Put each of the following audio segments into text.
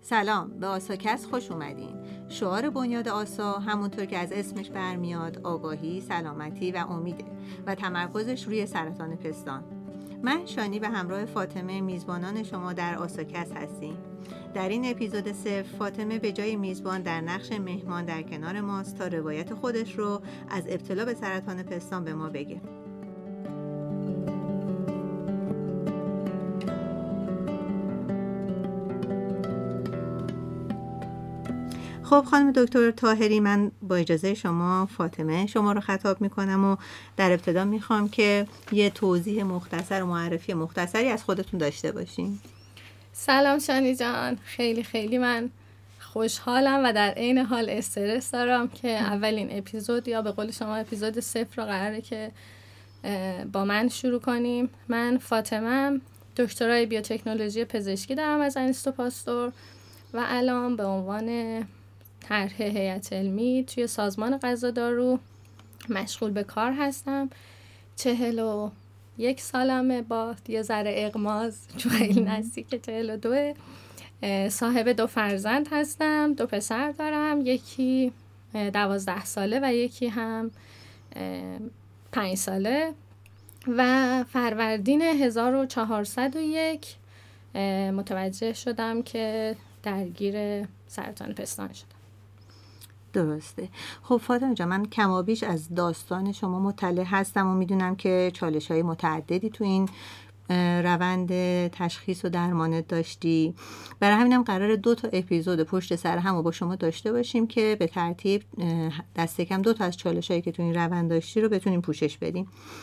سلام، به آساکست خوش اومدین. شعار بنیاد آسا همونطور که از اسمش برمیاد آگاهی، سلامتی و امیده و تمرکزش روی سرطان پستان. من شانی به همراه فاطمه میزبانان شما در آساکست هستیم. در این اپیزود 0 فاطمه به جای میزبان در نقش مهمان در کنار ماست تا روایت خودش رو از ابتلا به سرطان پستان به ما بگه. خب خانم دکتر طاهری، من با اجازه شما فاطمه شما رو خطاب میکنم و در ابتدا میخوام که یه توضیح مختصر و معرفی مختصری از خودتون داشته باشین. سلام شانی جان، خیلی من خوشحالم و در عین حال استرس دارم که اولین اپیزود یا به قول شما اپیزود 0 رو قراره که با من شروع کنیم. من فاطمه‌ام، دکترای بیوتکنولوژی پزشکی دارم از انستو پاستور و الان به عنوان طرح هیئت علمی توی سازمان غذادارو مشغول به کار هستم. 41 سالمه با یه ذره اغماض چون خیلی نزدیک 42. صاحب 2 فرزند هستم، 2 پسر دارم، یکی 12 ساله و یکی هم 5 ساله و فروردین 1401 متوجه شدم که درگیر سرطان پستان شدم. درسته. خب فاطمه جان، من کمابیش از داستان شما مطلع هستم و میدونم که چالش‌های متعددی تو این روند تشخیص و درمانت داشتی. برای همینم قراره 2 اپیزود پشت سر هم رو با شما داشته باشیم که به ترتیب دست کم 2 از چالش‌هایی که تو این روند داشتی رو بتونیم پوشش بدیم.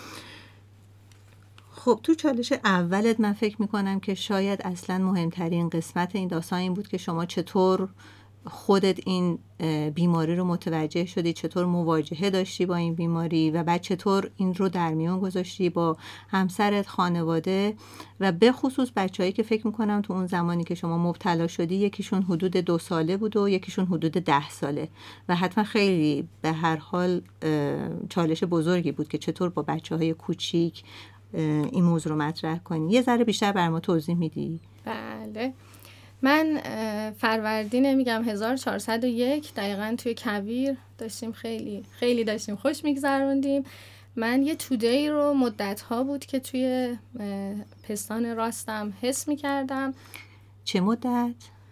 خب تو چالش اولت من فکر میکنم که شاید اصلا مهمترین قسمت این داستان این بود که شما چطور خودت این بیماری رو متوجه شدی، چطور مواجهه داشتی با این بیماری و بعد چطور این رو در میان گذاشتی با همسرت، خانواده و به خصوص بچه‌هایی که فکر میکنم تو اون زمانی که شما مبتلا شدی یکیشون حدود 2 ساله بود و یکیشون حدود 10 ساله و حتما خیلی به هر حال چالش بزرگی بود که چطور با بچه‌های کوچیک این موضوع رو مطرح کنی. یه ذره بیشتر بر ما توضیح میدی؟ بله، من فروردین 1401 دقیقاً توی کویر داشتیم خیلی داشتیم خوش میگذروندیم. من یه توده‌ای رو مدت‌ها بود که توی پستان راستم حس می‌کردم. چه مدت؟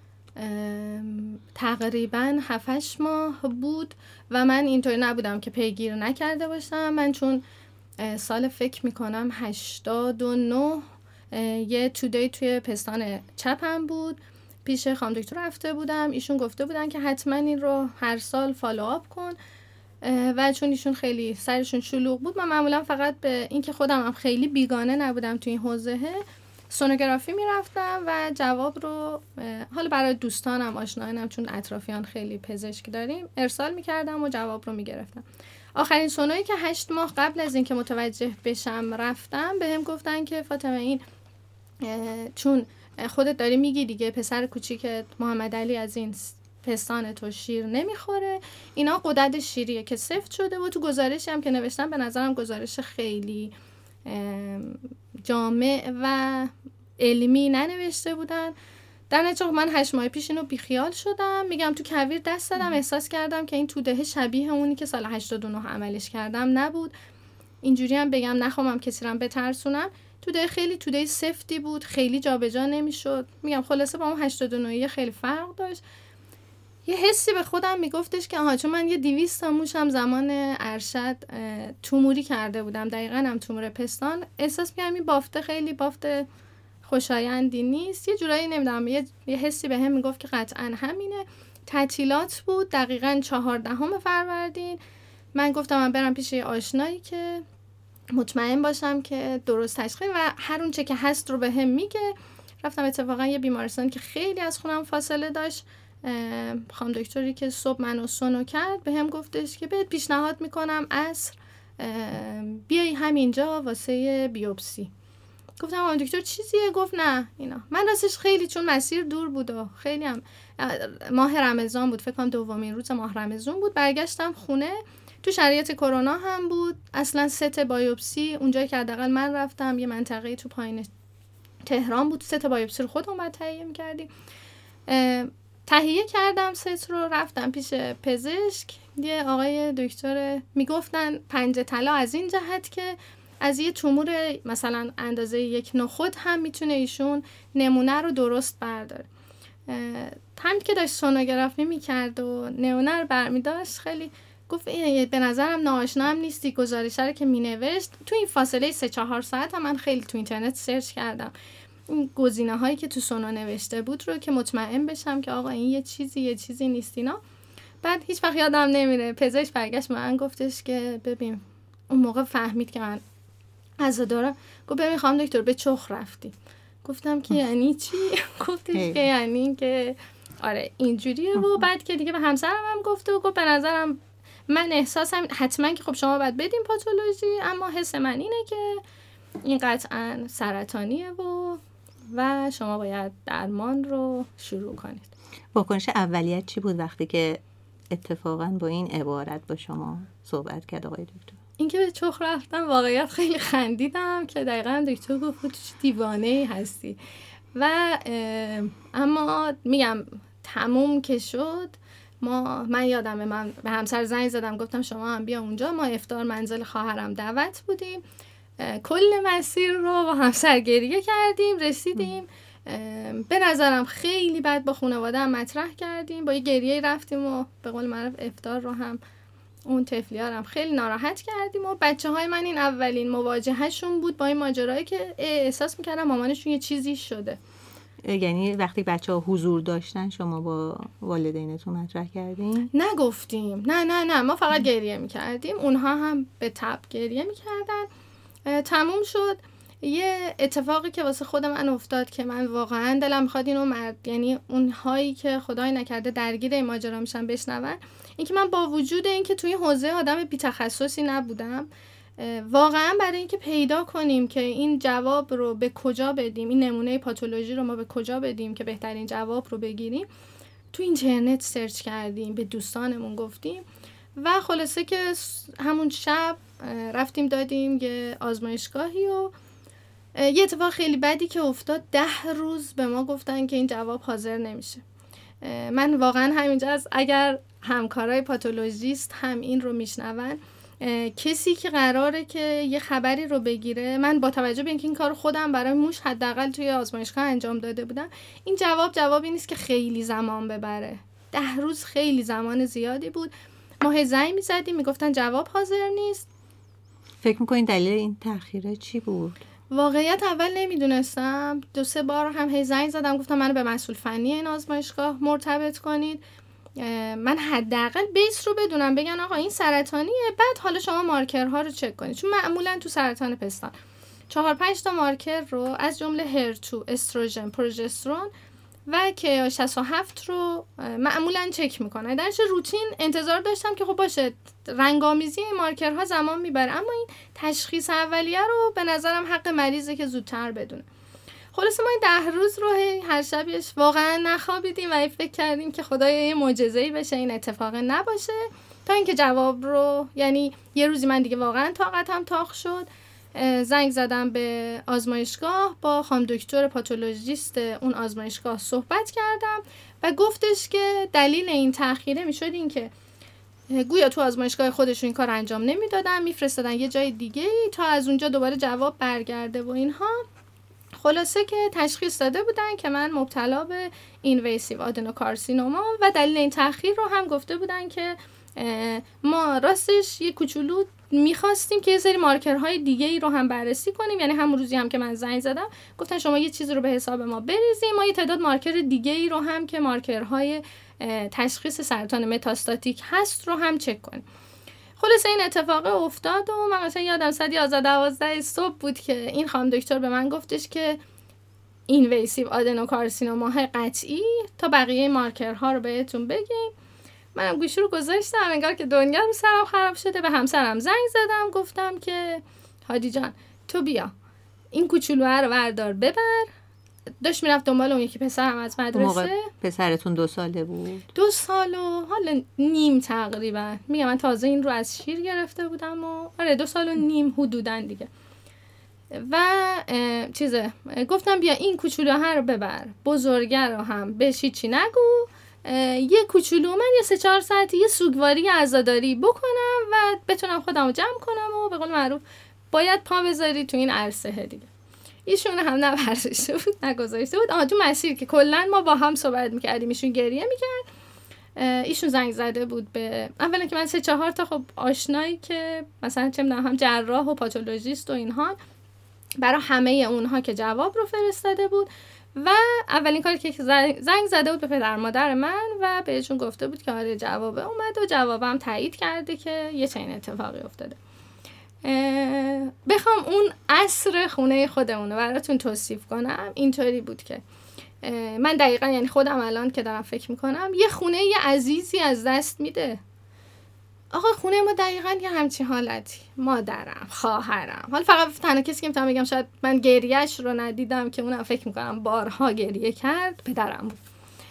تقریباً 7-8 ماه بود و من اینطوری نبودم که پیگیر نکرده باشم. من چون سال فکر می‌کنم 89 یه توده‌ای توی پستان چپم بود، پیش خانم دکتر رفته بودم، ایشون گفته بودن که حتما این رو هر سال فالوآپ کن و چون ایشون خیلی سرشون شلوغ بود من معمولا فقط به این که خودم هم خیلی بیگانه نبودم توی این حوزه سونوگرافی میرفتم و جواب رو حالا برای دوستانم آشنایانم چون اطرافیان خیلی پزشک داریم ارسال میکردم و جواب رو میگرفتم. آخرین سونویی که 8 ماه قبل از این که متوجه بشم رفتم بهم گفتن که فاطمه این چون خودت داری میگی دیگه پسر کوچیکت محمد علی از این پستان تو شیر نمیخوره، اینا غدد شیریه که سفت شده و تو گزارشی هم که نوشتم به نظرم گزارش خیلی جامع و علمی ننوشته بودن. در نتیجه من 8 ماه پیش اینو بیخیال شدم. میگم تو کویر دست دادم، احساس کردم که این توده شبیه اونی که سال 89 عملش کردم نبود. اینجوری هم بگم نخوام کسی رو بترسونم، توده خیلی توده سفتی بود، خیلی جابجا نمیشد. میگم خلاصه با اون 89 خیلی فرق داشت. یه حسی به خودم میگفتش که آها چون من یه 200 تا موشم زمان ارشد توموری کرده بودم، دقیقاً هم تومور پستان، احساس می‌کردم این بافته خیلی بافته خوشایندی نیست. یه جورایی نمیدونم یه حسی بهم میگفت که قطعاً همینه. تعطیلات بود دقیقاً 14 فروردین. من گفتم من برم پیش یه آشنایی که مطمئن باشم که درست تشخیص و هر اون چه که هست رو بهم میگه. رفتم اتفاقا یه بیمارستان که خیلی از خونم فاصله داشت. خانم دکتری که صبح منو سونو کرد بهم گفتش که بهت پیشنهاد میکنم عصر بیای همینجا واسه بیوپسی. گفتم خانم دکتر چیزیه؟ گفت نه اینا. من راستش خیلی چون مسیر دور بود و خیلی هم ماه رمضان بود، فکر کنم 2مین روز ماه رمضان بود، برگشتم خونه. تو شرایط کرونا هم بود. اصلا ست بایوپسی اونجایی که حداقل من رفتم یه منطقه تو پایین تهران بود، ست بایوپسی رو خودمون بعد تهیه می‌کردیم. تهیه کردم ست رو، رفتم پیش پزشک. یه آقای دکتر میگفتن پنجه طلا از این جهت که از یه تومور مثلا اندازه 1 نخود هم میتونه ایشون نمونه رو درست برداره. همین که داشت سونوگرافی میکرد و نمونه رو برمیداشت، خیلی گفت به نظرم ناآشنا هم نیستی. گزارش رو که مینوشت تو این فاصله 3-4 ساعت هم من خیلی تو اینترنت سرچ کردم این گزینه هایی که تو سونا نوشته بود رو که مطمئن بشم که آقا این یه چیزی نیست اینا. بعد هیچ وقت یادم نمیره پزشک برگشت من گفتش که ببین اون موقع فهمید که من عزادارم، گفت ببین خانم دکتر به چخ رفتی. گفتم که یعنی چی؟ گفتش که یعنی که آره اینجوریه. و بعد که دیگه به همسرم هم گفته و گفت به نظرم من احساسم حتما که خب شما باید بدین پاتولوژی، اما حس من اینه که این قطعا سرطانیه و شما باید درمان رو شروع کنید. واکنش اولیت چی بود وقتی که اتفاقا با این عبارت با شما صحبت کرد آقای دکتر؟ اینکه به چخ رفتم واقعیت خیلی خندیدم که دقیقاً دکتر گفت تو دیوانه هستی. و اما میگم تموم که شد، من یادمه من به همسر زنگ زدم گفتم شما هم بیا اونجا. ما افطار منزل خواهرم دعوت بودیم، کل مسیر رو با همسر گریه کردیم، رسیدیم به نظرم خیلی بعد با خانواده هم مطرح کردیم، با یه گریه رفتیم و به قول معروف افطار رو هم اون طفلی‌ها هم خیلی ناراحت کردیم. و بچه‌های من این اولین مواجههشون بود با این ماجرایی که احساس می‌کردم مامانشون یه چیزی شده. یعنی وقتی بچه‌ها حضور داشتن شما با والدینتون مطرح کردین؟ نگفتیم، نه ما فقط گریه می‌کردیم، اونها هم به تب گریه می‌کردن. تموم شد. یه اتفاقی که واسه خود من افتاد که من واقعا دلم می‌خواد اینو یعنی اونهایی که خدای نکرده درگیر این ماجرا میشن بشنون، این که من با وجود اینکه توی حوزه آدم بی تخصصی نبودم، واقعا برای اینکه پیدا کنیم که این جواب رو به کجا بدیم، این نمونه پاتولوژی رو ما به کجا بدیم که بهترین جواب رو بگیریم، تو اینترنت سرچ کردیم، به دوستانمون گفتیم و خلاصه که همون شب رفتیم دادیم یه آزمایشگاهی و یه اتفاق خیلی بدی که افتاد، 10 روز به ما گفتن که این جواب حاضر نمیشه. من واقعا همینجا از اگر همکارای پاتولوژیست هم این رو میشنون، کسی که قراره که یه خبری رو بگیره، من با توجه به اینکه این کار خودم برای موش حداقل توی آزمایشگاه انجام داده بودم، این جوابی نیست که خیلی زمان ببره. 10 روز خیلی زمان زیادی بود. ما زنگ می‌زدیم میگفتن جواب حاضر نیست. فکر می‌کنین دلیل این تأخیره چی بود؟ واقعیت اول نمیدونستم. 2-3 بار هم زنگ زدم گفتم منو به مسئول فنی این آزمایشگاه مرتبط کنید، من حداقل بیس رو بدونم، بگن آقا این سرطانیه، بعد حالا شما مارکرها رو چک کنید. چون معمولا تو سرطان پستان 4-5 تا مارکر رو از جمله هرتو، استروژن، پروژسترون و که 67 رو معمولا چک میکنن. درش روتین انتظار داشتم که خب باشه رنگامیزی این مارکرها زمان میبره، اما این تشخیص اولیه رو به نظرم حق مریضه که زودتر بدونه. خلاصه ما این 10 روز رو هر شبش واقعا نخوابیدیم و فکر کردیم که خدایا یه معجزه‌ای بشه این اتفاق نباشه، تا اینکه جواب رو، یعنی یه روزی من دیگه واقعا طاقتم تاق شد، زنگ زدم به آزمایشگاه، با خانم دکتر پاتولوژیست اون آزمایشگاه صحبت کردم و گفتش که دلیل این تأخیره میشد این که گویا تو آزمایشگاه خودشون این کار انجام نمیدادن، میفرستادن یه جای دیگه تا از اونجا دوباره جواب برگرده و اینها. خلاصه که تشخیص داده بودن که من مبتلا به اینویسیو آدنوکارسینوما و دلیل این تأخیر رو هم گفته بودن که ما راستش یه کوچولو میخواستیم که یه سری مارکرهای دیگه ای رو هم بررسی کنیم، یعنی همون روزی هم که من زنگ زدم گفتن شما یه چیزی رو به حساب ما بریزیم، ما یه تعداد مارکر دیگه ای رو هم که مارکرهای تشخیص سرطان متاستاتیک هست رو هم چک کنیم. خلاصه این اتفاق افتاد و من مثلا یادم 11-12 صبح بود که این خانم دکتر به من گفتش که اینویسیو آدنوکارسینوما قطعی، تا بقیه مارکرها رو بهتون بگیم. منم گوشی رو گذاشتم، انگار که دنیا رو سرم خراب شده. به همسرم زنگ زدم گفتم که هادی جان تو بیا این کوچولوها رو بردار ببر. داشت میرفت دنبال اون یکی پسرم از مدرسه. پسرتون 2 ساله بود؟ 2 سال و حالا نیم تقریبا. میگم من تازه این رو از شیر گرفته بودم و 2 سال و نیم حدوداً دیگه. و گفتم بیا این کوچولوها رو ببر، بزرگه رو هم بهش چی نگو، یه کوچولو من یه 3-4 ساعتی یه سوگواری عزاداری بکنم و بتونم خودم رو جمع کنم و به قول معروف باید پا بذاری تو این عرصه دیگه. ایشون هم نبرداشته بود نگذاشته بود. تو مسیر که کلا ما با هم صحبت میکردیم ایشون گریه میکرد. ایشون زنگ زده بود به اولا که من 3-4 تا خب آشنایی که مثلا چه میدونم هم جراح و پاتولوژیست و اینها، برای همه اونها که جواب رو فرستاده بود و اولین کاری که زنگ زده بود به پدر مادر من و بهشون گفته بود که آره جواب اومد و جوابم تایید کرده که یه چنین اتفاقی افتاده. بخوام اون عصر خونه خودمون رو براتون توصیف کنم اینطوری بود که من دقیقا یعنی خودم الان که دارم فکر میکنم یه خونه یه عزیزی از دست میده. آقا خونه ما دقیقا یه همچین حالتی، مادرم، خواهرم، حالا فقط تنها کسی که میتونم بگم شاید من گریهش رو ندیدم که اونم فکر میکنم بارها گریه کرد پدرم بود.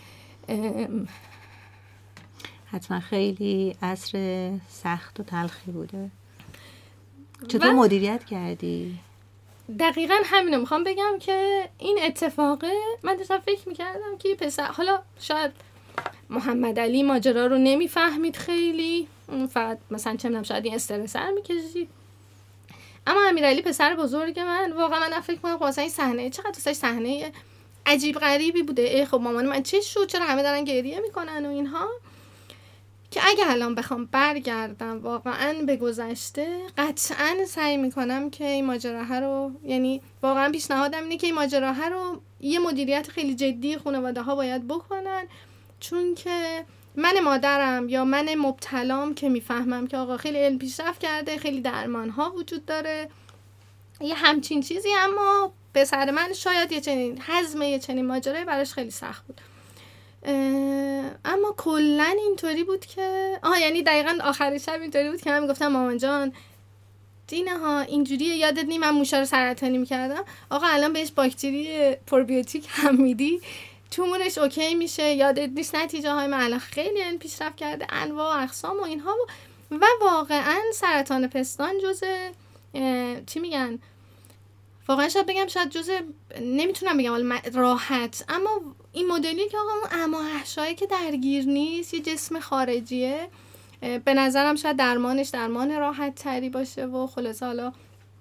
حتما خیلی عصر سخت و تلخی بوده. چطور مدیریت کردی؟ دقیقا همینو میخوام بگم که این اتفاقه من داشتم فکر میکردم که پسر، حالا شاید محمد علی ماجرا رو نمیفهمید خیلی، اون فقط مثلا چه میدونم شاید این استرس رو میکشید، اما امیرعلی پسر بزرگ من واقعا من فکر میکنم واسه این صحنه چقدر دوستش صحنه عجیب غریبی بوده. ای خب مامان من چه شد، چرا همه دارن گریه میکنن و اینها، که اگه الان بخوام برگردم واقعا به گذشته قطعا سعی میکنم که این ماجراها رو، یعنی واقعا پیشنهادم اینه که این ماجراها رو یه مدیریت خیلی جدی خانواده ها باید بکنن، چون که من مادرم یا من مبتلام که میفهمم که آقا خیلی علم پیشرفت کرده، خیلی درمان ها وجود داره، یه همچین چیزی، اما پسر من شاید یه چنین هضم یه چنین ماجرای براش خیلی سخت بود. اما کلن اینطوری بود که یعنی دقیقاً آخر شب اینطوری بود که من میگفتم مامان جان دینه ها اینجوریه، یادت نی من موشا رو سرطانی میکردم، آقا الان بهش باکتری پروبیوتیک هم میدی تومورش اوکی میشه، یادت نیست نتیجه های من الان خیلی این پیشرفت کرده، انواع و اقسام و اینها و واقعاً سرطان پستان جزء چی میگن، واقعا شاید بگم شاید جزء، نمیتونم بگم راحت، اما این مدلی که آقا اون احشایی که درگیر نیست، یه جسم خارجیه، به نظرم شاید درمانش درمان راحت تری باشه و خلاصه حالا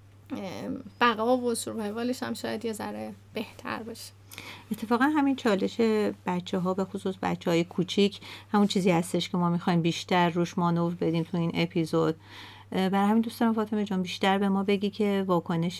بقا و سروایوالش هم شاید یه ذره بهتر باشه. اتفاقا همین چالش بچه ها به خصوص بچه های کوچیک همون چیزی هستش که ما میخوایم بیشتر روش مانور بدیم تو این اپیزود. برای همین دوست دارم فاطمه جان بیشتر به ما بگی که واکنش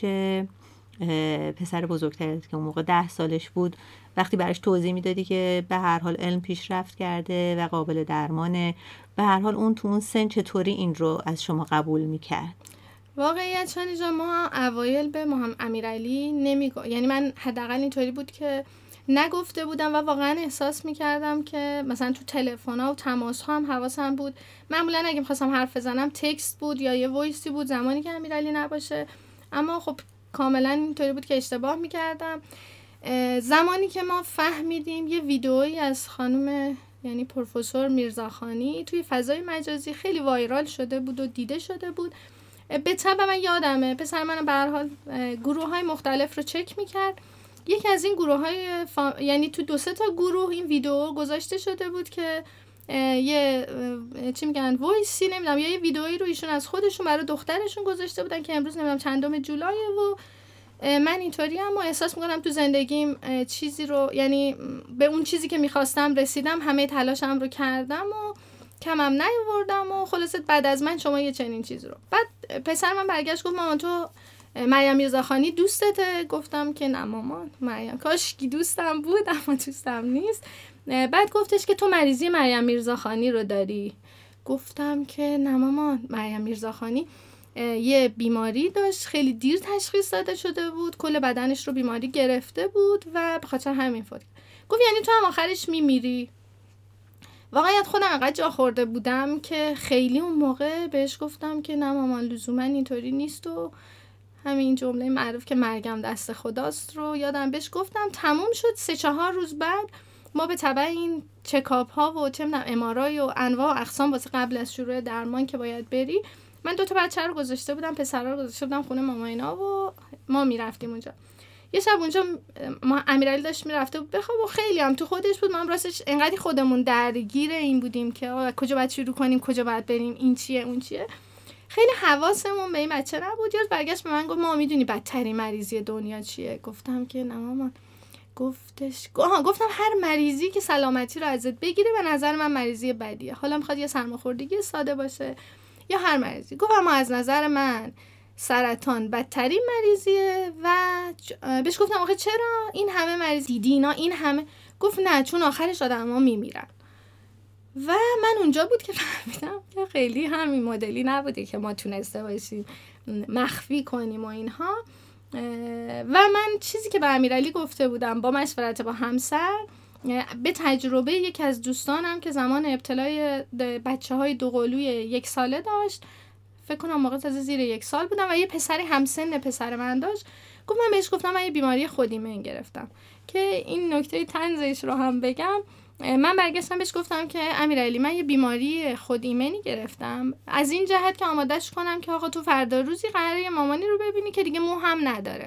پسر بزرگترت که اون موقع 10 سالش بود وقتی براش توضیح میدادی که به هر حال علم پیشرفت کرده و قابل درمانه، به هر حال اون تو اون سن چطوری این رو از شما قبول میکرد؟ واقعیت چون ما اوایل به محمد امیرعلی یعنی من حداقل اینطوری بود که نگفته بودم و واقعا احساس میکردم که مثلا تو تلفن‌ها و تماس‌ها هم حواسم بود، معمولا اگه می‌خواستم حرف بزنم تکست بود یا یه وایسی بود زمانی که امیرعلی نباشه، اما خب کاملا اینطوری بود که اشتباه میکردم. زمانی که ما فهمیدیم یه ویدئویی از خانم یعنی پروفسور میرزاخانی توی فضای مجازی خیلی وایرال شده بود و دیده شده بود، به طبع من یادمه پسر من به هر حال گروه‌های مختلف رو چک میکرد، یکی از این گروه‌های یعنی تو 2-3 تا گروه این ویدیو گذاشته شده بود که یه چی میگن وایسی نمیدونم یا یه ویدئویی رو ایشون از خودشون برای دخترشون گذاشته بودن که امروز نمیدونم چندم جولای و من اینطوری اما احساس میکنم تو زندگیم چیزی رو یعنی به اون چیزی که میخواستم رسیدم، همه تلاشم رو کردم و کمم نیاوردم و خلاصت بعد از من شما یه چنین چیز رو. بعد پسر من برگشت گفت مامان تو مریم میرزاخانی دوستته؟ گفتم که نه مامان، مریم کاش کی دوستم بود اما دوستم نیست. بعد گفتش که تو مریضی مریم میرزاخانی رو داری؟ گفتم که نه مامان، مریم میرزاخانی یه بیماری داشت، خیلی دیر تشخیص داده شده بود، کل بدنش رو بیماری گرفته بود و به خاطر همین فوت. گفت یعنی تو هم آخرش میمیری؟ واقعیت خودم انقدر جا خورده بودم که خیلی اون موقع بهش گفتم که نه مامان لزوما اینطوری نیست و همین جمله معروف که مرگم دست خداست رو یادم بهش گفتم. تموم شد 3-4 روز بعد ما به تبع این چکاپ ها و چه میدونم ام‌آرآی و انواع و اقسام واسه قبل از شروع درمان که باید بری، من 2 تا بچه رو گذاشته بودم، پسرا رو گذاشته بودم خونه ماما اینا و ما میرفتیم اونجا. یه شب اونجا ما امیرعلی داشت میرفته بخواب و خیلی هم تو خودش بود. ما راستش انقدر خودمون درگیر این بودیم که کجا باید شروع کنیم، کجا باید بریم، این چیه اون چیه، خیلی حواسمون به این بچه نبود. یاد برگشت به من گفت ما میدونی بدترین مریضی دنیا چیه؟ گفتم که نه مامان. گفتم هر مریضی که سلامتی رو ازت بگیره به نظر من مریضی بدیه، حالا میخواد یه سرماخوردگی ساده باشه یا هر مریضی. گفتم اما از نظر من سرطان بدترین مریضیه. و بهش گفتم آخه چرا این همه مریض دیدی اینا این همه؟ گفت نه چون آخرش آدم‌ها میمیرن. و من اونجا بود که فهمیدم که خیلی همین مدلی نبوده که ما تونسته باشیم مخفی کنیم و اینها. و من چیزی که به امیرعلی گفته بودم با مشورت با همسر، به تجربه یکی از دوستانم که زمان ابتلای بچه‌های دوقلوی 1 ساله داشت، فکر کنم موقع تازه زیر 1 سال بودم و یه پسری همسن پسر من داشت، گفت من بهش گفتم من یه بیماری خودایمن گرفتم. که این نکته طنزش رو هم بگم، من برگشتم بهش گفتم که امیرعلی من یه بیماری خودایمنی گرفتم از این جهت که آمادهش کنم که آقا تو فردا روزی قراره یه مامانی رو ببینی که دیگه مو هم نداره.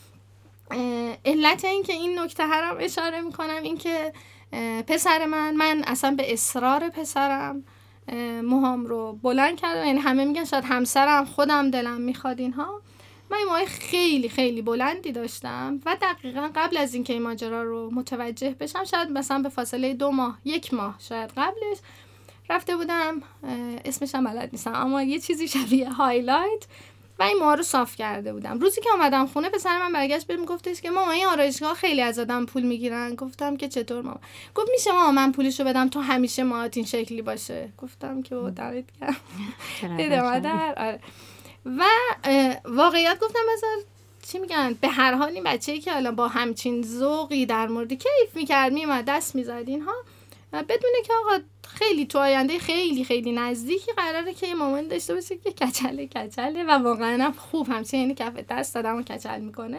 علت این که این نکته هم اشاره میکنم این که پسر من اصلا به اصرار پسرم موهام رو بلند کردم. یعنی همه میگن شاید همسرم، خودم دلم میخواد اینها. من این موهای خیلی خیلی بلندی داشتم و دقیقاً قبل از اینکه این ماجرا رو متوجه بشم، شاید مثلا به فاصله 2 ماه 1 ماه شاید قبلش، رفته بودم اسمش هم بلد نیستم اما یه چیزی شبیه هایلایت و این موها رو صاف کرده بودم. روزی که اومدم خونه پسر من برگشت بهم گفتش که ماما این آرایشگاه خیلی از آدم پول میگیرن. گفتم که چطور ماما؟ گفت میشه ماما من پولشو بدم تو همیشه موهات این شکلی باشه؟ گفتم که بابا دمت گرم دیده مادر. آره. و واقعیت گفتم بذار چی میگن به هر حال این بچه‌ای که الان با همچین ذوقی در مورد کیف میکرد میومد دست میزد اینها، بدونه که آقا خیلی تو آینده خیلی خیلی نزدیکی قراره که یه مامان داشته باشه که کچله و واقعا خوب همچنین یعنی کف دست آدمو کچل میکنه.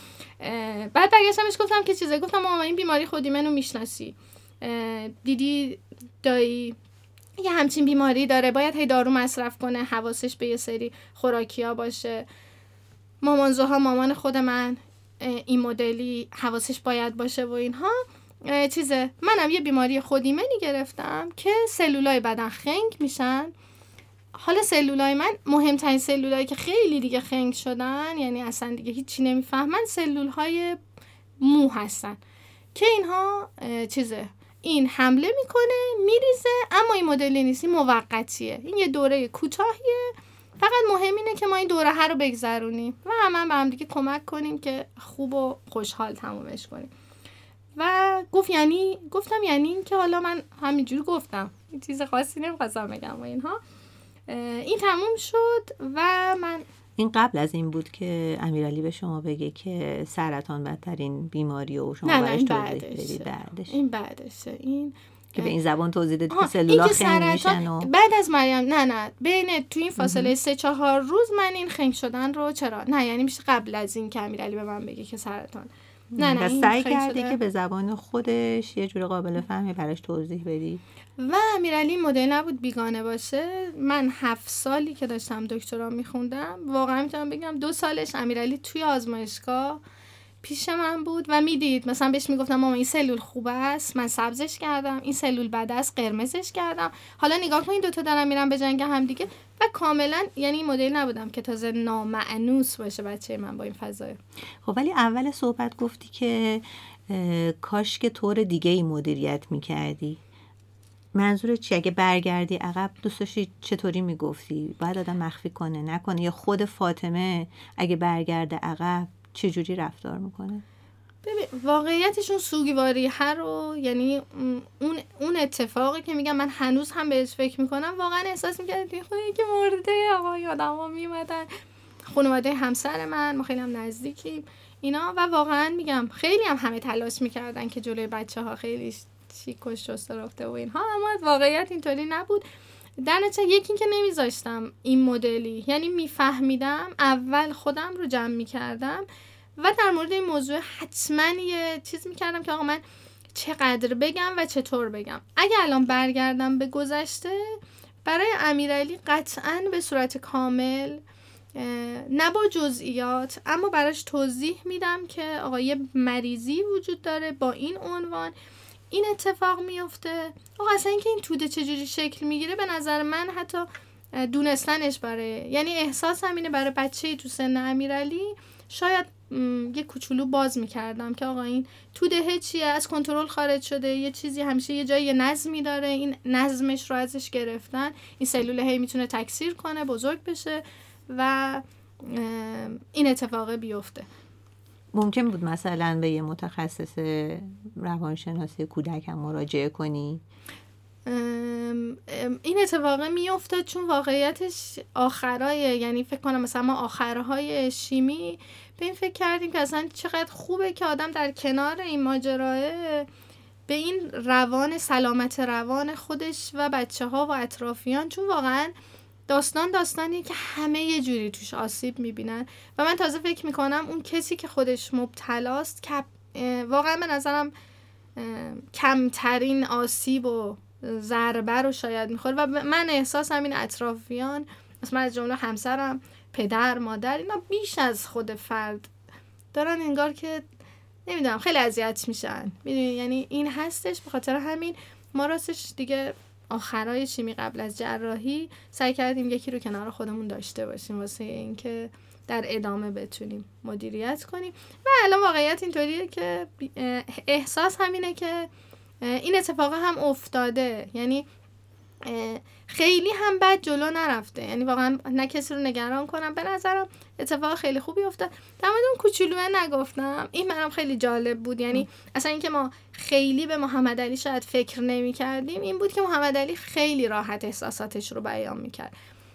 بعد برگشتمش گفتم که چیزه، گفتم ماما این بیماری خودایمن رو میشناسی؟ دیدی دایی یه همچین بیماری داره، باید هی دارو مصرف کنه، حواسش به یه سری خوراکی‌ها باشه. مامان زوها مامان خود من این مدلی حواسش باید باشه و اینها. چیزه منم یه بیماری خودایمنی گرفتم که سلولای بدن خنک میشن. حالا سلولای من مهمترین سلولایی که خیلی دیگه خنک شدن، یعنی اصلا دیگه هیچی نمیفهمن، سلولهای مو هستن که اینها چیزه این حمله میکنه میریزه، اما این مدلی نیست، این موقتیه، این یه دوره کوتاهیه، فقط مهم اینه که ما این دوره ها رو بگذرونیم و هم به هم دیگه کمک کنیم که خوب و خوشحال تمومش کنیم. و گفتم یعنی این که حالا من همینجوری گفتم، این چیز خاصی نمیخواستم بگم و اینها. این تموم شد و من این قبل از این بود که امیرعلی به شما بگه که سرطان بدترین بیماری و شما برش توضیح بدید؟ بعدش این بعدشه، این که به این زبان توضیح دادید که سلولا خنک میشن و بعد از مریم نه بین تو این فاصله 3-4 روز من این خنک شدن رو چرا نه، یعنی میشه قبل از این که امیرعلی به من بگه که سرطان نه سعی کردی که به زبان خودش یه جور قابل فهمی براش توضیح بدی و امیرعلی مدل نبود بیگانه باشه. من 7 سالی که داشتم دکترا میخوندم، واقعا میتونم بگم 2 سالش امیرعلی توی آزمایشگاه پیش من بود و میدید مثلا بهش میگفتم ماما این سلول خوب است، من سبزش کردم، این سلول بد است، قرمزش کردم، حالا نگاه کن این دوتا دارن میرن به جنگ هم دیگه. و کاملا یعنی این مدل نبودم که تازه نامأنوس باشه بچه من با این فضای. خب ولی اول صحبت گفتی که کاش که طور دیگه ای مدیریت میکردی. منظورت چی؟ اگه برگردی عقب دوست داشتی چطوری میگفتی؟ باید آدم مخفی کنه نکنه؟ یا خود فاطمه اگه برگرده عقب چجوری رفتار میکنه؟ ببین واقعیتشون سوگواری هر رو، یعنی اون اتفاقی که میگم من هنوز هم بهش فکر میکنم، واقعا احساس میکردم که خودی که مرده. آقا یادم ها میمدن خانواده همسر من، ما خیلی هم نزدیکیم اینا، و واقعا میگم خیلی هم همه تلاش میکردن که جلوی بچه ها خیلی چیک و شسته رفته و اینها، اما واقعیت اینطوری نبود. در نتیجه یکی که نمیذاشتم این مدلی، یعنی میفهمیدم اول خودم رو جمع میکردم و در مورد این موضوع حتما یه چیز میکردم که آقا من چقدر بگم و چطور بگم. اگه الان برگردم به گذشته، برای امیرعلی قطعاً به صورت کامل نه با جزئیات، اما براش توضیح میدم که آقا یه مریضی وجود داره با این عنوان، این اتفاق میفته. آقا اصلا اینکه این توده چجوری شکل میگیره به نظر من حتی دونستنش برای، یعنی احساس همینه برای بچه‌ای تو سن امیرعلی شاید یه کوچولو باز میکردم که آقا این توده چیه، از کنترل خارج شده، یه چیزی همیشه یه جایی یه نظمی داره، این نظمش رو ازش گرفتن، این سلول هی میتونه تکثیر کنه، بزرگ بشه و این اتفاق بیفته. ممکن بود مثلا به یه متخصص روانشناسی کودک هم مراجعه کنی؟ این اتفاق میفته چون واقعیتش آخرای، یعنی فکر کنم مثلا ما آخرهای شیمی به این فکر کردیم که اصلا چقدر خوبه که آدم در کنار این ماجراه به این روان، سلامت روان خودش و بچه ها و اطرافیان، چون واقعا داستانیه که همه یه جوری توش آسیب میبینن و من تازه فکر میکنم اون کسی که خودش مبتلاست که واقعا به نظرم کمترین آسیب و ضربه رو شاید میخوره و من احساسم این اطرافیان، مثلا از جمله همسرم، پدر، مادر، اینا بیش از خود فرد دارن انگار که نمیدونم خیلی اذیت میشن، میدونی، یعنی این هستش. به خاطر همین ما راستش دیگه آخرای شیمی قبل از جراحی سعی کردیم یکی رو کنار خودمون داشته باشیم واسه اینکه در ادامه بتونیم مدیریت کنیم و الان واقعیت اینطوریه که احساس همینه که این اتفاق هم افتاده، یعنی خیلی هم بد جلو نرفته، یعنی واقعا نه کسی رو نگران کنم، به نظرم اتفاق خیلی خوبی افتاد. در مورد اون کوچولوه نگفتم، این برام خیلی جالب بود، یعنی اصلا اینکه ما خیلی به محمد علی شاید فکر نمی کردیم این بود که محمد علی خیلی راحت احساساتش رو بیان میکرد.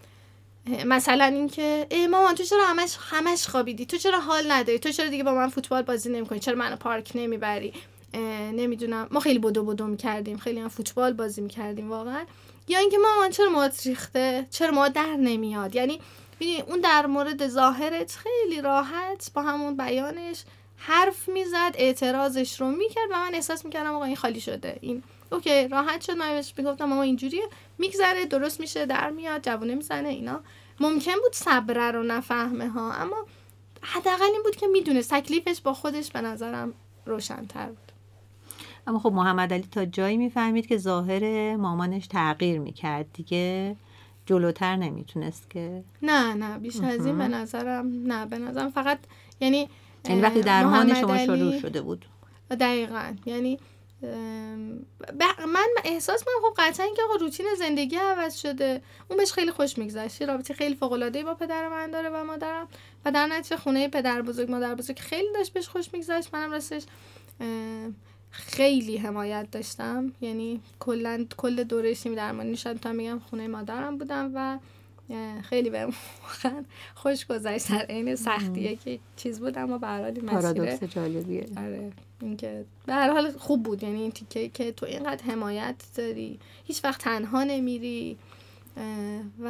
مثلا اینکه مامان تو چرا همش خوابیدی، تو چرا حال نداری، تو چرا دیگه با من فوتبال بازی نمی‌کنی، چرا منو پارک نمیبری، نمیدونم ما خیلی بدو میکردیم، خیلی هم فوتبال بازی میکردیم واقعا. یا اینکه مامان چرا موهات ریخته، چرا موهات در نمیاد، یعنی ببین اون در مورد ظاهرت خیلی راحت با همون بیانش حرف میزد، اعتراضش رو میکرد و من احساس میکردم آقا این خالی شده، این اوکی راحت شد. من بهش میگفتم ماما اینجوریه، میگذره، درست میشه، در میاد، جوونه میزنه. اینا ممکن بود صبره رو نفهمه ها، اما حداقل این بود که میدونه تکلیفش با خودش به نظرم روشن‌تر بود. اما خب محمد علی تا جایی میفهمید که ظاهر مامانش تغییر میکرد دیگه، جلوتر نمیتونست که نه بیش از این به نظرم فقط یعنی وقتی درمان شما شروع شده بود. دقیقاً، یعنی من احساس می‌کنم خب قطعاً که آقا روتین زندگی عوض شده، اون بهش خیلی خوش میگذشت، رابطه خیلی فوق‌العاده‌ای با پدر من داره و مادرم و در نتیجه خونه پدر بزرگ مادر بزرگ خیلی داشت بهش خوش میگذشت. منم راستش خیلی حمایت داشتم، یعنی کل دوره شیمی درمانی شاید تا میگم خونه مادرم بودم و خیلی بهم خوش گذشت در عین سختیه که چیز بود، اما به هر حال این مسیر پارادوکس جالبیه. آره اینکه به هر حال خوب بود، یعنی این تیکه که تو اینقدر حمایت داری، هیچ وقت تنها نمیری و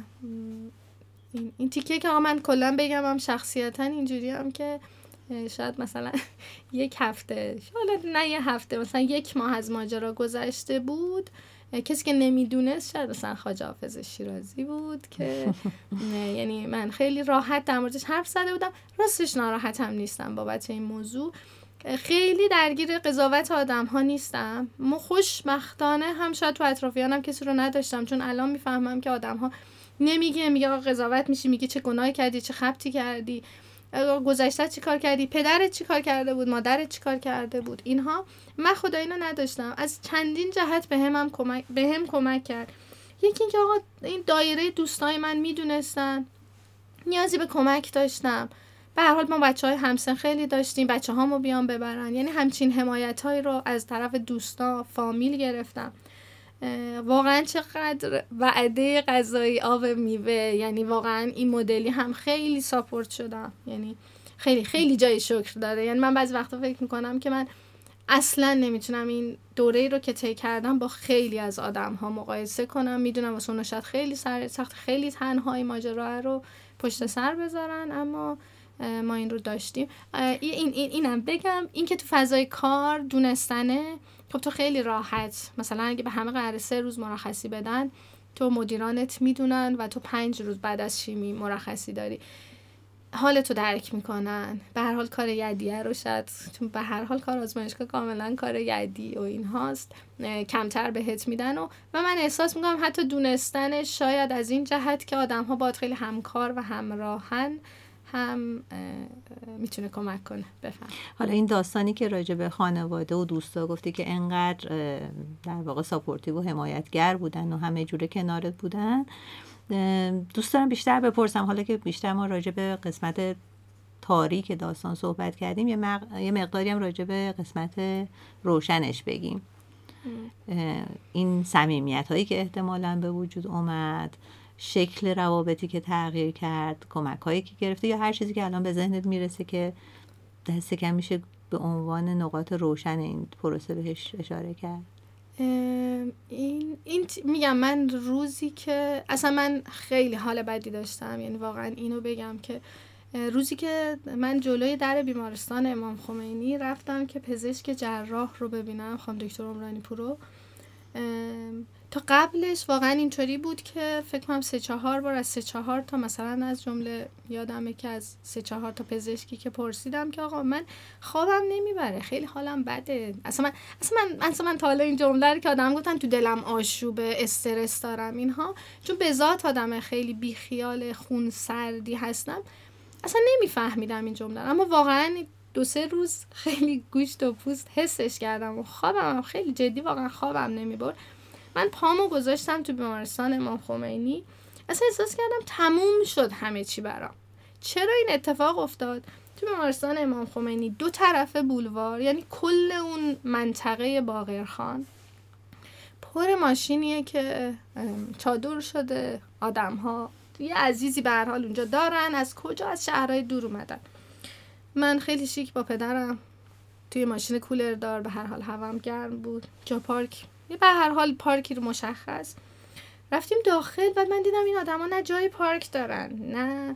این تیکه که من کلا بگم هم شخصیتا اینجوری هم که شاید مثلا یک هفته، شاید نه یه هفته، مثلا یک ماه از ماجرا گذشته بود، کسی که نمیدونست شاید مثلا خواجه حافظ شیرازی بود که یعنی من خیلی راحت در موردش حرف زده بودم. راستش ناراحت هم نیستم بابت این موضوع، خیلی درگیر قضاوت آدم ها نیستم. خوشبختانه هم شاید تو اطرافیانم کسی رو نداشتم، چون الان میفهمم که آدم ها میگه قضاوت میشی، میگه چه گناهی کردی، چه خبطی کردی، گذشته چی کار کردی، پدرت چی کار کرده بود، مادرت چی کار کرده بود. اینها من خدایی اینو نداشتم، از چندین جهت به هم کمک کرد. یکی اینکه آقا این دایره دوستای من میدونستن نیازی به کمک داشتم، به هر حال ما بچهای همسن خیلی داشتیم، بچه‌هامو بیان ببرن، یعنی همچین حمایتایی رو از طرف دوستا، فامیل گرفتم. واقعا چقدر وعده غذایی آب میوه، یعنی واقعا این مدلی هم خیلی ساپورت شدم، یعنی خیلی خیلی جای شکر داره. یعنی من بعضی وقتا فکر میکنم که من اصلا نمیتونم این دوره‌ای رو که طی کردم با خیلی از آدم‌ها مقایسه کنم. میدونم واسه اون شاید خیلی سخت، خیلی تنهایی ماجرا رو پشت سر بذارن، اما ما این رو داشتیم. اینم بگم، این که تو فضای کار دونستنه، خب تو خیلی راحت مثلا اگه به همه قراره 3 روز مرخصی بدن تو مدیرانت میدونن و تو 5 روز بعد از شیمی مرخصی داری، حالتو درک میکنن. به هر حال کار یدیه رو شاید، چون به هر حال کار آزمایشگاه کاملا کار یدی و این هاست، کمتر بهت میدن و من احساس میکنم حتی دونستنش شاید از این جهت که آدم ها باید خیلی همکار و همراهن هم میتونه کمک کنه. بفهم. حالا این داستانی که راجع به خانواده و دوستا گفتی که انقدر در واقع ساپورتیو و حمایتگر بودن و همه جوره کنارت بودن، دوست دارم بیشتر بپرسم، حالا که بیشتر ما راجع به قسمت تاریک داستان صحبت کردیم، یه مقداری هم راجع به قسمت روشنش بگیم. این صمیمیت هایی که احتمالاً به وجود اومد، شکل روابطی که تغییر کرد، کمک هایی که گرفته، یا هر چیزی که الان به ذهنت میرسه که دست کم میشه به عنوان نقاط روشن این پروسه بهش اشاره کرد. این میگم من روزی که اصلا من خیلی حال بدی داشتم، یعنی واقعا اینو بگم که روزی که من جلوی در بیمارستان امام خمینی رفتم که پزشک جراح رو ببینم، خانم دکتر عمرانی پورو، تا قبلش واقعا اینطوری بود که فکر کنم 3-4 بار از 3-4 تا مثلا از جمله یادمه که از 3-4 تا پزشکی که پرسیدم که آقا من خوابم نمیبره، خیلی حالم بده، اصلا من تا حالا این جمله رو که آدم گفتن تو دلم آشوبه، استرس دارم اینها، چون به ذات آدم خیلی بیخیال خون سردی هستم، اصلا نمیفهمیدم این جمله، اما واقعا 2-3 روز خیلی گوشت و پوست حسش کردم و خوابم خیلی جدی واقعا خوابم نمیبرد. من پامو گذاشتم تو بیمارستان امام خمینی، اصلا احساس کردم تموم شد همه چی برام. چرا این اتفاق افتاد؟ تو بیمارستان امام خمینی 2 طرف بولوار، یعنی کل اون منطقه باقرخان پر ماشینیه که چادر شده، آدم ها یه عزیزی به هر حال اونجا دارن، از کجا؟ از شهرهای دور اومدن. من خیلی شیک با پدرم توی ماشین کولر دار، به هر حال هوام گرم بود، جا پارک، به هر حال پارکی رو مشخص، رفتیم داخل. بعد من دیدم این آدما نه جای پارک دارن، نه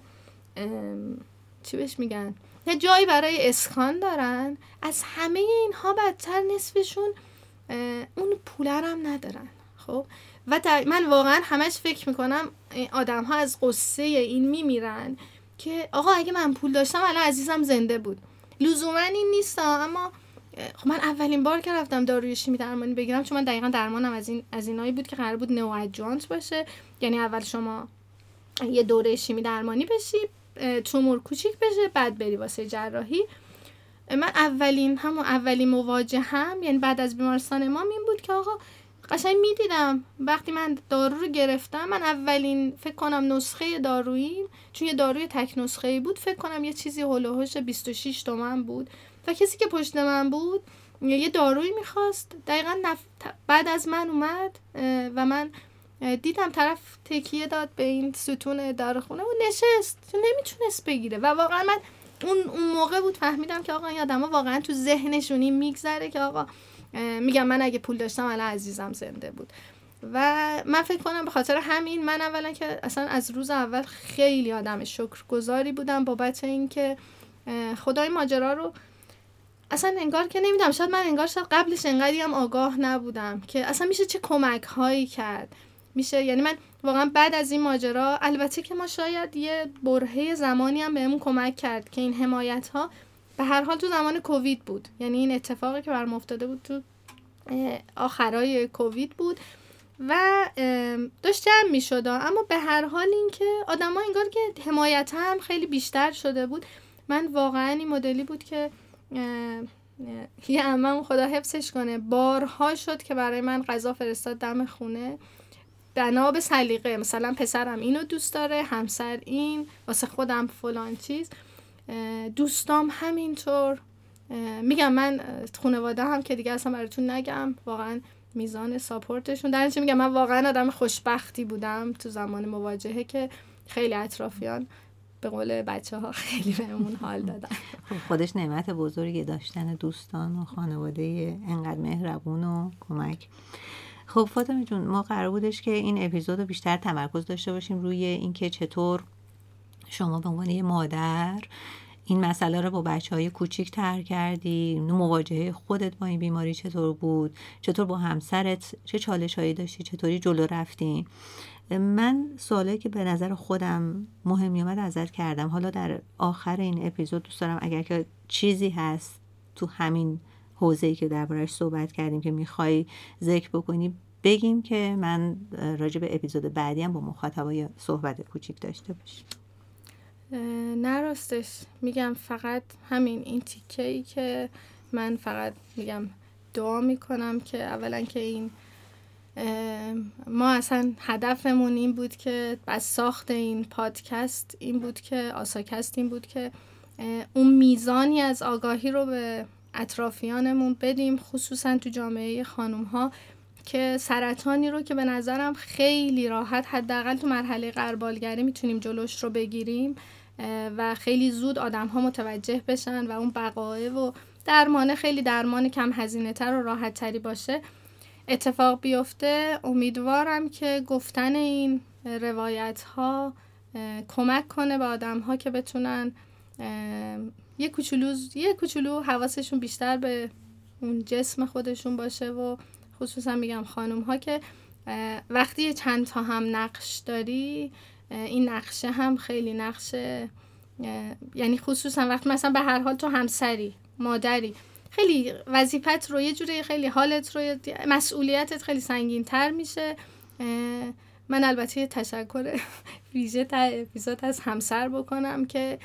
چی بهش میگن، نه جایی برای اسکان دارن، از همه اینها بدتر نصفشون اون پولرم ندارن. خب و من واقعا همش فکر میکنم آدم ها از قصه این میمیرن که آقا اگه من پول داشتم الان عزیزم زنده بود. لزوما این نیست، اما خب من اولین بار که رفتم داروی شیمی درمانی بگیرم، چون من دقیقاً درمانم از اینایی بود که قرار بود نوآدجوانت باشه، یعنی اول شما یه دوره شیمی درمانی بشی، تومور کوچیک بشه، بعد بری واسه جراحی. من اولین مواجهه‌ام یعنی بعد از بیمارستان امام این بود که آقا قشنگ میدیدم وقتی من دارو رو گرفتم، من اولین فکر کنم نسخه داروییم، چون یه داروی تک نسخه‌ای بود، فکر کنم یه چیزی هول و هوش 26 تومن بود و کسی که پشت من بود یه دارویی میخواست، دقیقاً بعد از من اومد و من دیدم طرف تکیه داد به این ستون داروخونه و نشست، چون نمیتونست بگیره. و واقعا من اون موقع بود فهمیدم که آقا این آدما واقعا تو ذهنشون این میگذره که آقا میگم من اگه پول داشتم الان عزیزم زنده بود. و من فکر کنم به خاطر همین من اولا که اصلا از روز اول خیلی آدم شکرگزاری بودم بابت این که خدای ماجرا رو اصلا انگار که نمیدونم، شاید قبلش انقدری هم آگاه نبودم که اصلا میشه چه کمک هایی کرد میشه. یعنی من واقعا بعد از این ماجرا، البته که ما شاید یه برهه زمانی هم بهمون کمک کرد که این حمایت ها به هر حال تو زمان کووید بود، یعنی این اتفاقی که برام افتاده بود تو آخرای کووید بود و داشت جمع می شد، اما به هر حال این که آدم ها انگار که حمایت هم خیلی بیشتر شده بود. من واقعا این مدلی بود که یه عمم خدا حفظش کنه بارها شد که برای من غذا فرستاد دم خونه بنا به سلیقه، مثلا پسرم اینو دوست داره، همسر این، واسه خودم فلان چیز، دوستام همینطور. میگم من خانواده هم که دیگه اصلا براتون نگم، واقعا میزان ساپورتشون در نتیجه میگم من واقعا آدم خوشبختی بودم تو زمان مواجهه که خیلی اطرافیان به قول بچه‌ها خیلی بهمون حال دادن. خودش نعمت بزرگی داشتن دوستان و خانواده انقدر مهربون و کمک. خب فاطمه جون، ما قرار بودش که این اپیزود رو بیشتر تمرکز داشته باشیم روی اینکه چطور شما به عنوان یه مادر این مسئله رو با بچه‌های کوچیک طرح کردی؟ مواجهه خودت با این بیماری چطور بود؟ چطور با همسرت چه چالش‌هایی داشتی؟ چطوری جلو رفتین؟ من سوالی که به نظر خودم مهم میومد ازت کردم. حالا در آخر این اپیزود دوست دارم اگر که چیزی هست تو همین حوزه‌ای که درباره‌اش صحبت کردیم که میخوای ذکر بکنی بگیم که من راجع به اپیزود بعدی هم با مخاطبای صحبت کوچیک داشته باشیم. نه راستش میگم فقط همین این تیکه‌ای که من فقط میگم دعا میکنم که اولا که این ما اصلا هدفمون این بود که از ساخت این پادکست این بود که آساکست این بود که اون میزانی از آگاهی رو به اطرافیانمون بدیم، خصوصا تو جامعه خانوم‌ها، که سرطانی رو که به نظرم خیلی راحت حداقل تو مرحله غربالگری میتونیم جلوش رو بگیریم و خیلی زود آدم‌ها متوجه بشن و اون بقایه و درمان خیلی درمان کم هزینه تر و راحت تری باشه اتفاق بیفته. امیدوارم که گفتن این روایت ها کمک کنه به آدم ها که بتونن یه کوچولو حواسشون بیشتر به اون جسم خودشون باشه و خصوصا میگم خانم ها که وقتی چند تا هم نقش داری این نقشه هم خیلی نقشه، یعنی خصوصا وقتی مثلا به هر حال تو همسری مادری خیلی وظیفت رو یه جوری خیلی حالت رو مسئولیتت خیلی سنگین تر میشه. من البته تشکر ویژه تا اپیزود از همسر بکنم که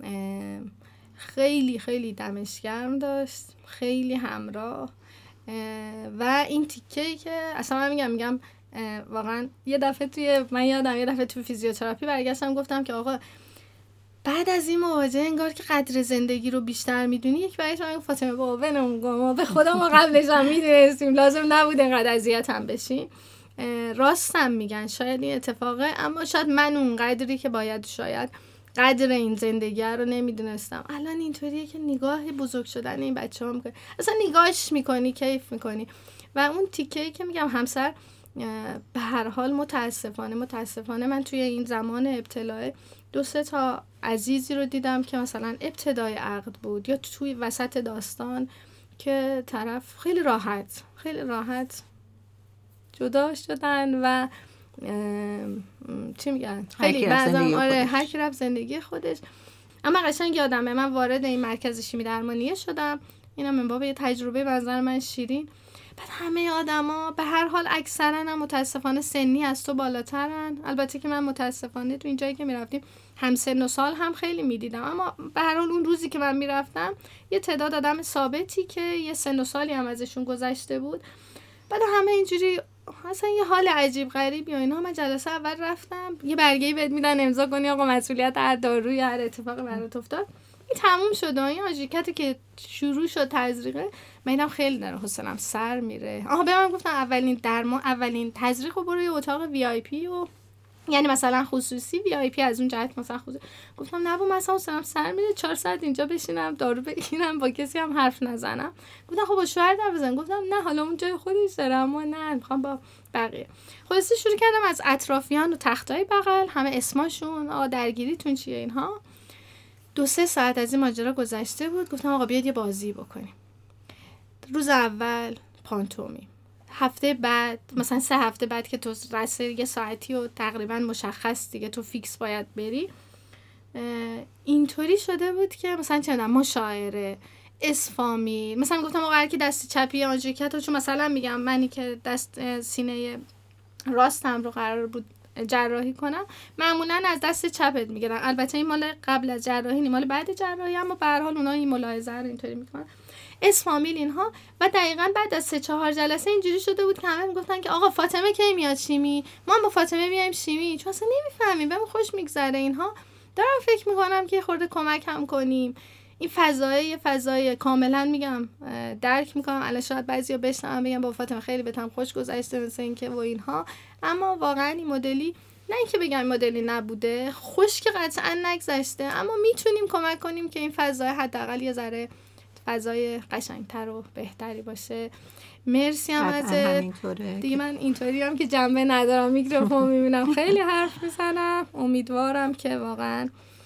خیلی خیلی دمش گرم داشت، خیلی همراه و این تیکه‌ای که اصلا من میگم واقعا یه دفعه تو فیزیوتراپی برگشتم گفتم که آقا بعد از این مواجهه انگار که قدر زندگی رو بیشتر میدونی. یک بارش من فاطمه بابا بنم به خدا ما قبلش هم میدونستیم لازم نبود اینقدر اذیت هم بشیم. راستم میگن شاید این اتفاقه، اما شاید من اون قدری که باید شاید قدر این زندگی رو نمیدونستم. الان اینطوریه که نگاه بزرگ شدن این بچه‌ها میکنی، اصلا نگاهش میکنی کیف میکنی. و اون تیکه‌ای که میگم همسر به هر حال متاسفانه من توی این زمان ابتلاء 2-3 تا عزیزی رو دیدم که مثلا ابتدای عقد بود یا توی وسط داستان که طرف خیلی راحت جدا شدن و چی میگن خیلی بعضا هر کی رفت زندگی خودش. اما قشنگ یادمه من وارد این مرکز شیمی درمانیه شدم، اینا من بابا یه تجربه به نظر من شیرین. بعد همه آدما به هر حال اکثرا هم متاسفانه سنی از تو بالاترن. البته که من متاسفانه تو این جایی که میرفتیم هم سن و سال هم خیلی میدیدم، اما به هر حال اون روزی که من میرفتم یه تعداد آدم ثابتی که یه سن و سالی هم ازشون گذشته بود. بعد همه اینجوری اصلا یه حال عجیب غریب یا اینا. من جلسه اول رفتم یه برگه‌ای بهت میدن امضا کنی آقا مسئولیت هر دارو یا هر اتفاقی برات افتاد. این تموم شد و این آژیکتی که شروع شد تزریقه من دیدم خیلی داره حوصله‌ام سر میره. به من گفتن اولین تزریق رو برو یه اتاق وی آی پی و یعنی مثلا خصوصی وی آی پی از اون جهت مثلا خصوصی. گفتم نه با مثلا حوصله‌ام سر میره 4 ساعت اینجا بشینم دارو بگیرم با کسی هم حرف نزنم. گفتم خب با شوهر در بزن. گفتم نه حالا اون جای خودش داره اما نه میخوام با بقیه. خلاصه شروع کردم از اطرافیان و تختای بغل همه اسماشون درگیریتون چیه اینها. 2-3 ساعت از این ماجرا گذشته بود. گفتم آقا بیاد یه بازی بکنیم. روز اول پانتومی، هفته بعد مثلا 3 هفته بعد که تو رسه یه ساعتی و تقریبا مشخص دیگه تو فیکس باید بری، اینطوری شده بود که مثلا چه می‌دونم مشاعره اسفامی. مثلا گفتم آقا هر کی دست چپی آنژیکاتو، چون مثلا میگم منی که دست سینه راستم رو قرار بود جراحی کنم معمولا از دست چپت میگیرن. البته این مال قبل از جراحی نه، مال بعد جراحی، اما به هر حال اونها این ملاحظه رو اینطوری میکنن اسفامیل اینها. و دقیقاً بعد از 3-4 جلسه اینجوری شده بود که همه میگفتن که آقا فاطمه کی میاد شیمی، ما هم با فاطمه بیایم شیمی، چون اصلا نمیفهمیم بهم خوش میگذره اینها. دارم فکر میکنم که خورده کمک هم کنیم. این فضای کاملا میگم درک میکنم. الان شاید بعضیا بشنون بگم با فاطمه خیلی بهتم خوش گذشته مثل اینکه و اینها، اما واقعا این مدلی نه اینکه بگم مدلی نبوده، خوش که قطعا نگذشته، اما میتونیم کمک کنیم که این فضای حداقل یه ذره فضای قشنگتر و بهتری باشه. مرسی هم از دیگه. من اینطوری هم که جنبه ندارم میکروفون میبینم خیلی حرف میزنم. امیدوارم که واقعا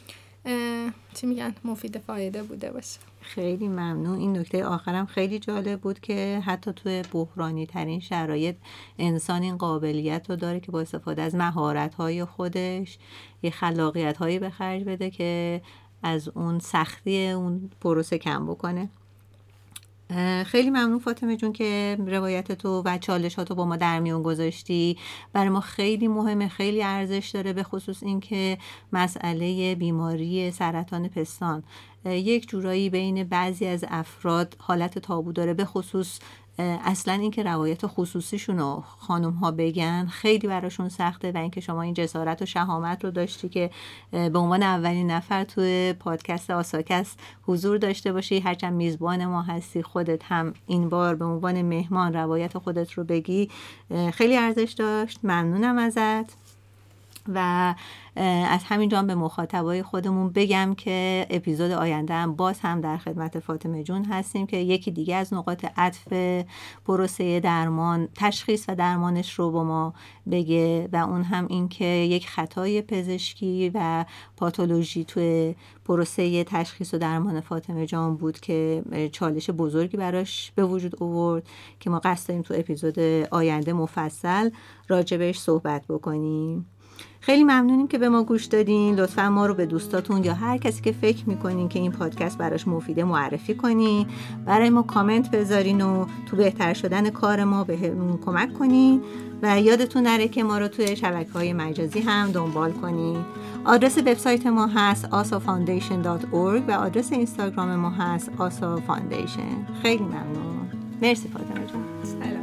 چی میگن مفید فایده بوده باشه. خیلی ممنون. این نکته آخرم خیلی جالب بود که حتی توی بحرانی ترین شرایط انسان این قابلیت رو داره که با استفاده از مهارت‌های خودش یه خلاقیت‌هایی به خرج بده که از اون سختی اون پروسه کم بکنه. خیلی ممنون فاطمه جون که روایت تو و چالشاتو با ما در میون گذاشتی. برای ما خیلی مهمه، خیلی ارزش داره، به خصوص این که مسئله بیماری سرطان پستان یک جورایی بین بعضی از افراد حالت تابو داره، به خصوص اصلا این که روایت خصوصیشون رو خانم ها بگن خیلی براشون سخته و اینکه شما این جسارت و شهامت رو داشتی که به عنوان اولین نفر توی پادکست آساکست حضور داشته باشی، هرچند میزبان ما هستی خودت هم این بار به عنوان مهمان روایت خودت رو بگی، خیلی ارزش داشت. ممنونم ازت. و از همینجا به مخاطبای خودمون بگم که اپیزود آینده هم باز هم در خدمت فاطمه جون هستیم که یکی دیگه از نقاط عطف پروسه درمان، تشخیص و درمانش رو با ما بگه و اون هم این که یک خطای پزشکی و پاتولوژی توی پروسه تشخیص و درمان فاطمه جان بود که چالش بزرگی براش به وجود آورد که ما قصد داریم تو اپیزود آینده مفصل راجبش صحبت بکنیم. خیلی ممنونیم که به ما گوش دادین. لطفا ما رو به دوستاتون یا هر کسی که فکر میکنین که این پادکست براش مفیده معرفی کنین، برای ما کامنت بذارین و تو بهتر شدن کار ما بهمون کمک کنین و یادتون نره که ما رو توی شبکه‌های مجازی هم دنبال کنین. آدرس وبسایت ما هست asafoundation.org و آدرس اینستاگرام ما هست asafoundation. خیلی ممنون. مرسی فاطمه جان. سلام.